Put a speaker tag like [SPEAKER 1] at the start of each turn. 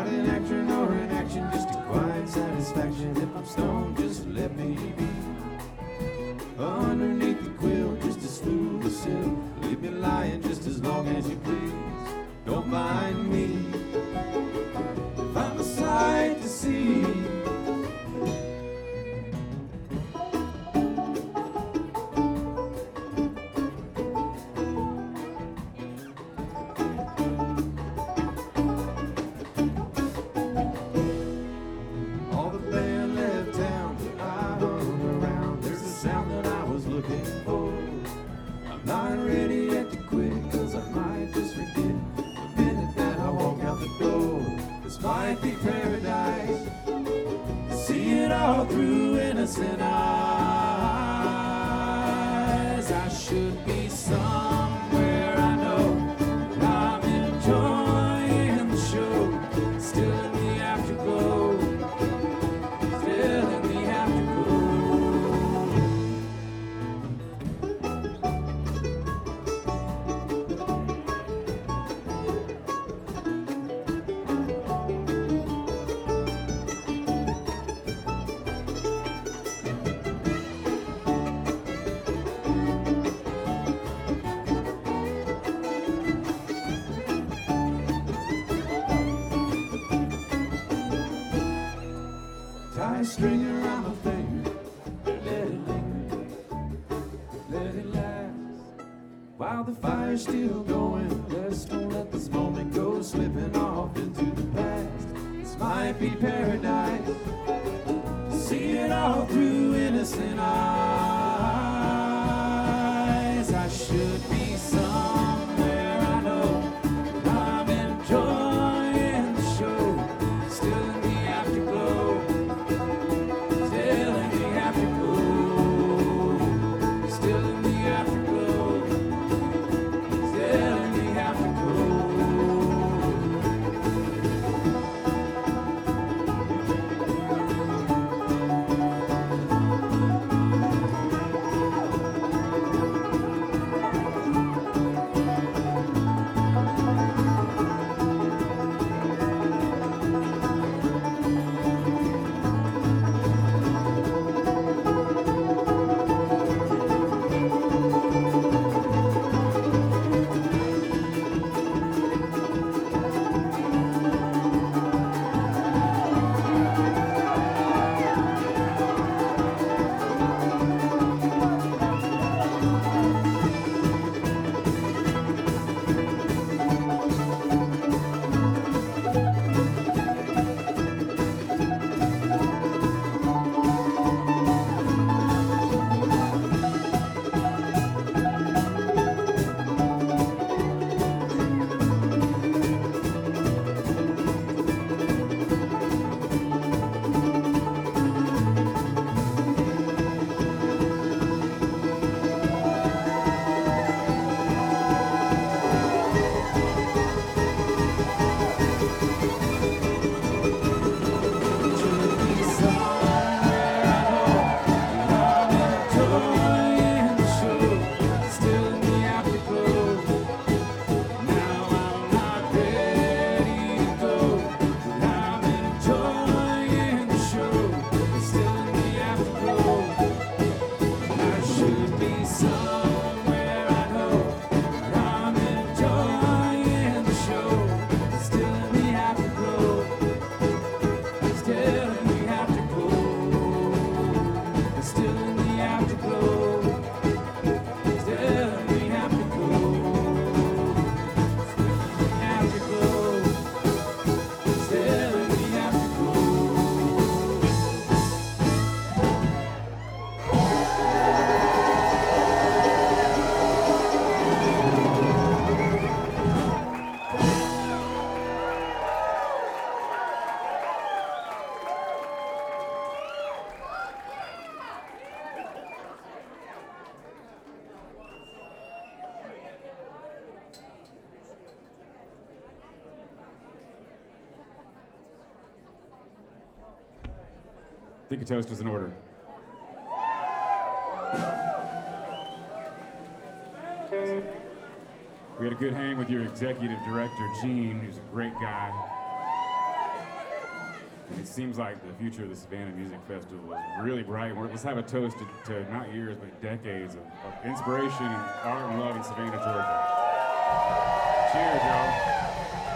[SPEAKER 1] Not an action or an action, just a quiet satisfaction. If I'm stoned, just let me be. Underneath the quilt, just a smooth as silk. Leave me lying just as long as you please. Don't mind me if I'm a sight to see. All the band left town, but I hung around. There's a sound that I was looking for. I'm not ready yet to quit, cause I might just forget the minute that I walk out the door. This might be paradise. See it all through innocent eyes. I should be somewhere I know. I'm enjoying the show. Still in the afterglow. Still in the afterglow. Tie a string around my finger, let it linger, let it last. While the fire's still going, let's don't let this moment go slipping off into the past. This might be paradise. See it all through innocent eyes. I should be somewhere I know. I'm enjoying the show. Still in the afterglow. Still in the afterglow. Still in the afterglow. Still in the afterglow.
[SPEAKER 2] I think a toast is in order. We had a good hang with your executive director, Gene, who's a great guy. And it seems like the future of the Savannah Music Festival is really bright. Let's have a toast to not years, but decades of inspiration and art and love in Savannah, Georgia. Cheers, y'all.